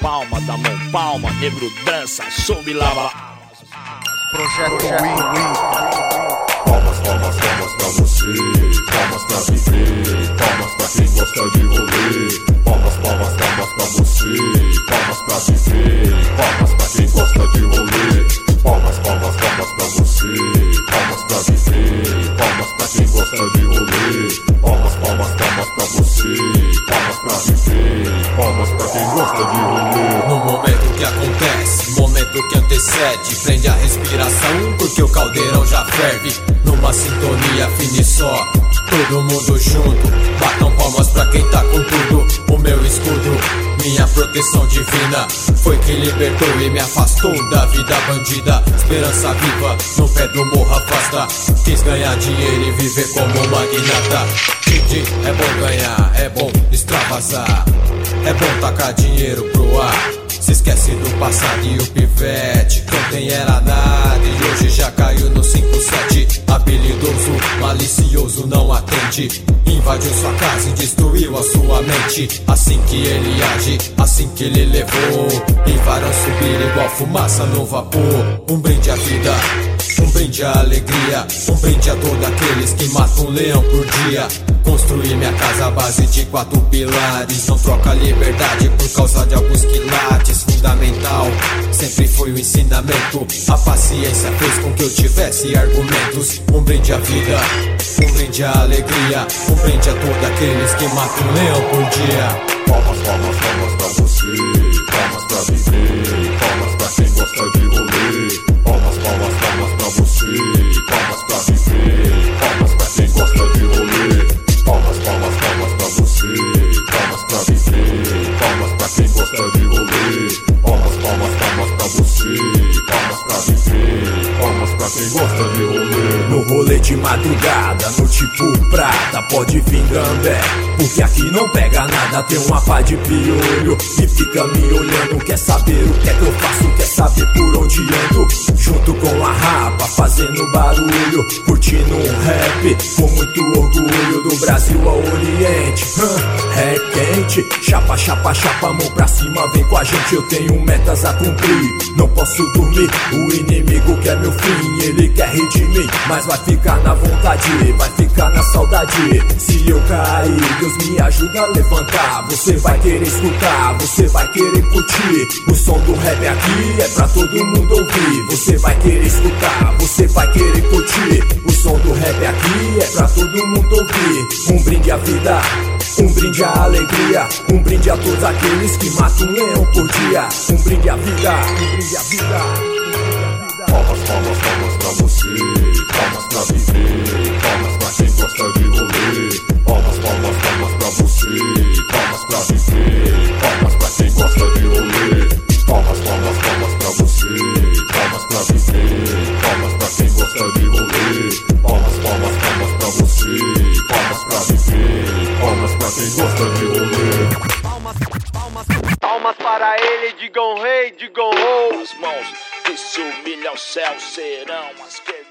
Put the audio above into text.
palma da mão, palma, negro dança, soube lavar. Projeto Win. Palmas, palmas, palmas pra você, palmas pra viver, palmas pra quem gosta de rolê. Palmas, palmas, palmas pra você, palmas pra viver, palmas pra quem gosta de rolê. Palmas, palmas, palmas pra você, palmas pra viver, palmas pra quem gosta de rolê. Palmas, palmas, palmas pra você, palmas pra viver, palmas pra quem gosta de rolê. No momento que acontece, momento que antecede, prende a respiração porque o caldeirão já ferve. Numa sintonia fina e só, todo mundo junto. Batam palmas pra quem tá com tudo. O meu escudo, minha proteção divina, foi que libertou e me afastou da vida bandida. Esperança viva, no pé do morro afasta. Quis ganhar dinheiro e viver como um magnata. Didi, é bom ganhar, é bom extravasar, é bom tacar dinheiro pro ar. Se esquece do passado e o pivete que ontem era nada e hoje já caiu no 5-7. Habilidoso, malicioso, não atende. Invadiu sua casa e destruiu a sua mente. Assim que ele age, assim que ele levou, e varão subir igual fumaça no vapor. Um brinde à vida, um brinde à alegria, um brinde a todos aqueles que matam um leão por dia. Construir minha casa à base de 4 pilares. Não troca liberdade por causa de alguns quilates. Fundamental sempre foi o ensinamento. A paciência fez com que eu tivesse argumentos. Um brinde à vida, um brinde à alegria, um brinde a todos aqueles que matam um leão por dia. Palmas, palmas, palmas pra você, palmas pra viver, palmas pra quem gosta de rolê. Palmas, palmas, palmas pra você, palmas pra viver, palmas pra quem gosta de rolê. Palmas, palmas, palmas pra você, palmas pra viver, palmas pra quem gosta de rolê. Palmas, palmas, palmas pra você, palmas pra viver, palmas pra quem gosta de rolê. No rolê de madrugada, no tipo prata, pode vir gambé, porque aqui não pega nada. Tem uma pá de piolho e fica me olhando. Quer saber o que é que eu faço, quer saber por onde ando. Junto com a rapa, fazendo barulho, curtindo um rap com muito orgulho. Do Brasil ao Oriente, é quente. Chapa, chapa, chapa, mão pra cima, vem com a gente. Eu tenho metas a cumprir, não posso dormir. O inimigo quer meu fim, ele quer rir de mim, mas vai ficar na vontade, vai ficar na saudade. Se eu cair, Deus me ajuda a levantar. Você vai querer escutar, você vai querer curtir. O som do rap aqui é pra todo mundo ouvir. Você vai querer escutar, você vai querer curtir. O som do rap aqui é pra todo mundo ouvir. Um brinde à vida, um brinde à alegria, um brinde a todos aqueles que matam um leão por dia. Um brinde à vida, um brinde à vida. Palmas, palmas, palmas pra você, palmas pra viver, palmas pra quem gosta de rolê. Palmas, palmas, palmas pra você, palmas pra viver, palmas pra quem gosta de rolê. Palmas, palmas, palmas pra você, palmas pra viver, palmas pra quem gosta de rolê. Palmas, palmas, palmas pra você, palmas pra viver, palmas pra quem gosta de rolê. Palmas, palmas, palmas para ele, digam rei, digam ho. As mãos que se humilham ao céu serão as que